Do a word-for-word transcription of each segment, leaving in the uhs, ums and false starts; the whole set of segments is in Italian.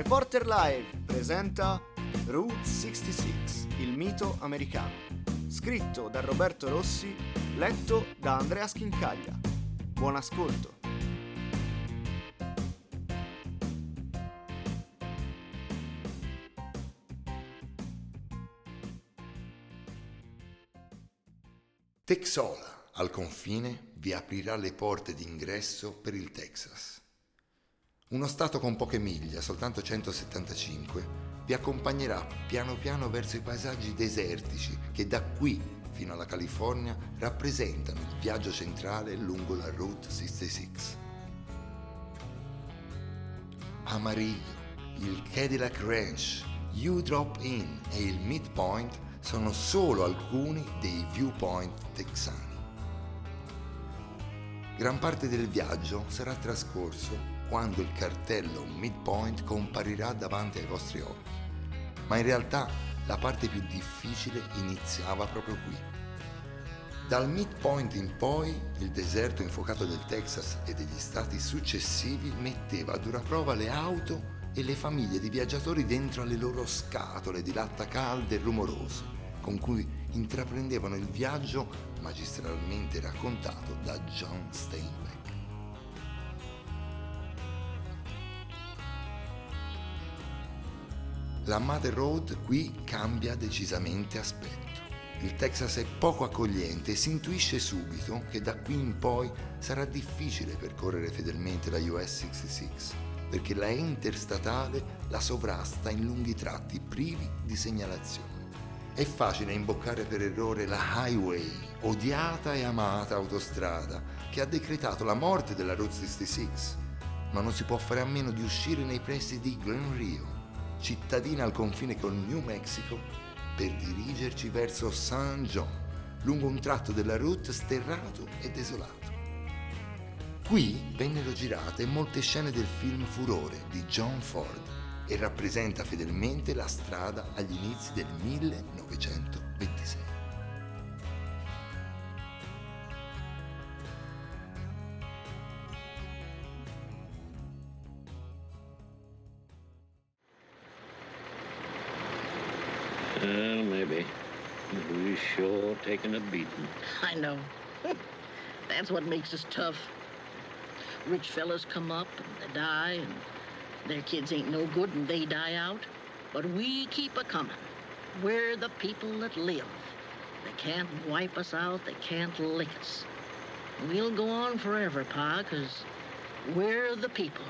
Reporter Live presenta Route sessantasei, il mito americano. Scritto da Roberto Rossi, letto da Andrea Schincaglia. Buon ascolto. Texola, al confine, vi aprirà le porte d'ingresso per il Texas. Uno stato con poche miglia, soltanto centosettantacinque, vi accompagnerà piano piano verso i paesaggi desertici che da qui fino alla California rappresentano il viaggio centrale lungo la Route sessantasei. Amarillo, il Cadillac Ranch, U Drop In e il Midpoint sono solo alcuni dei viewpoint texani. Gran parte del viaggio sarà trascorso quando il cartello Midpoint comparirà davanti ai vostri occhi, ma in realtà la parte più difficile iniziava proprio qui. Dal Midpoint in poi, il deserto infuocato del Texas e degli stati successivi metteva a dura prova le auto e le famiglie di viaggiatori dentro alle loro scatole di latta calde e rumorose, con cui intraprendevano il viaggio magistralmente raccontato da John Steinbeck. La Mother Road qui cambia decisamente aspetto. Il Texas è poco accogliente e si intuisce subito che da qui in poi sarà difficile percorrere fedelmente la U S sessantasei, perché la interstatale la sovrasta in lunghi tratti privi di segnalazione. È facile imboccare per errore la highway, odiata e amata autostrada, che ha decretato la morte della Route sessantasei, ma non si può fare a meno di uscire nei pressi di Glen Rio, cittadina al confine col New Mexico, per dirigerci verso San John, lungo un tratto della route sterrato e desolato. Qui vennero girate molte scene del film Furore di John Ford e rappresenta fedelmente la strada agli inizi del millenovecentoventisei. Well, maybe. We've sure taken a beating. I know. That's what makes us tough. Rich fellas come up and they die, and their kids ain't no good and they die out. But we keep a-comin'. We're the people that live. They can't wipe us out, they can't lick us. We'll go on forever, Pa, 'cause we're the people.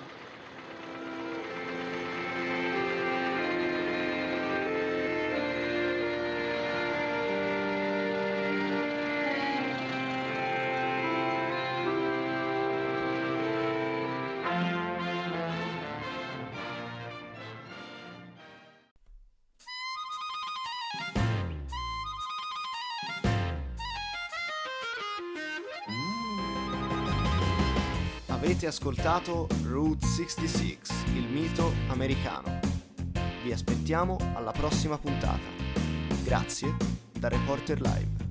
Avete ascoltato Route sessantasei, il mito americano. Vi aspettiamo alla prossima puntata. Grazie da Reporter Live.